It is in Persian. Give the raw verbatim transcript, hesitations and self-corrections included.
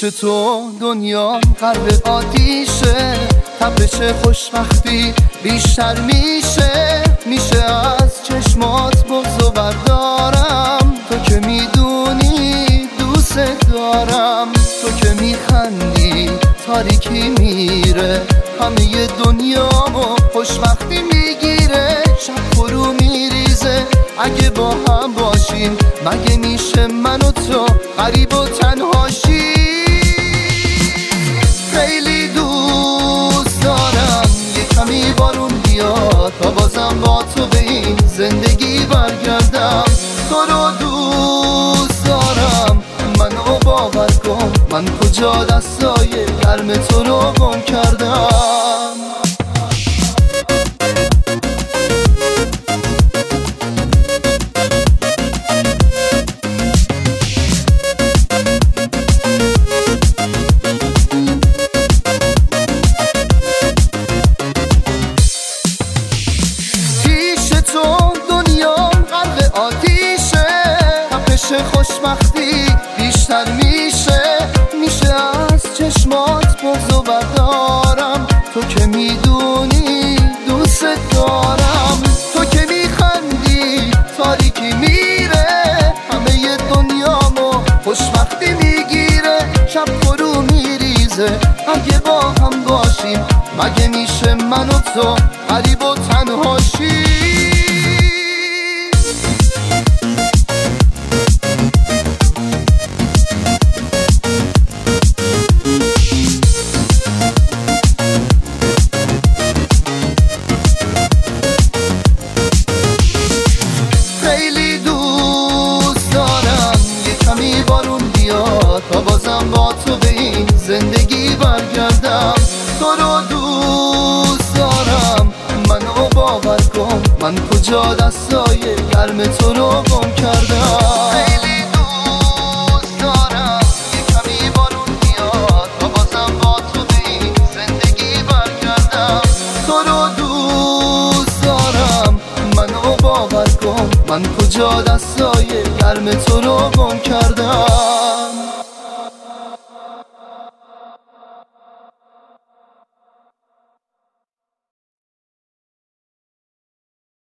تو دنیا غرق آتیشه، تپش خوشبختی بیشتر میشه. میشه از چشمات بغضو بردارم، تو که میدونی دوست دارم. تو که میخندی تاریکی میره، همه دنیامو خوشبختی میگیره. شب فرو میریزه اگه با هم باشیم، مگه میشه من و تو غریب و تنهاشی؟ خیلی دوست دارم یه کمی بارون بیاد تا بازم با تو به این زندگی برگردم. تو رو دوست دارم، منو باور کن، من کجا دستای گرم تو رو گم کردم. خوشبختی بیشتر میشه. میشه از چشمات بغضو بردارم، تو که میدونی دوست دارم. تو که میخندی تاریکی میره، همه دنیامو خوشبختی میگیره. شب فرو میریزه اگه با هم باشیم، مگه میشه من و تو غریب و تنهاشی؟ تا بازم با تو به این زندگی برگردم. تو رو دوست دارم، منو باور کن، من کجا دستای گرم تو رو گم کردم. خیلی دوست دارم یه کمی بارون بیاد تا بازم با تو به این زندگی برگردم. تو رو دوست دارم، منو باور کن، من کجا دستای گرم تو رو گم کردم.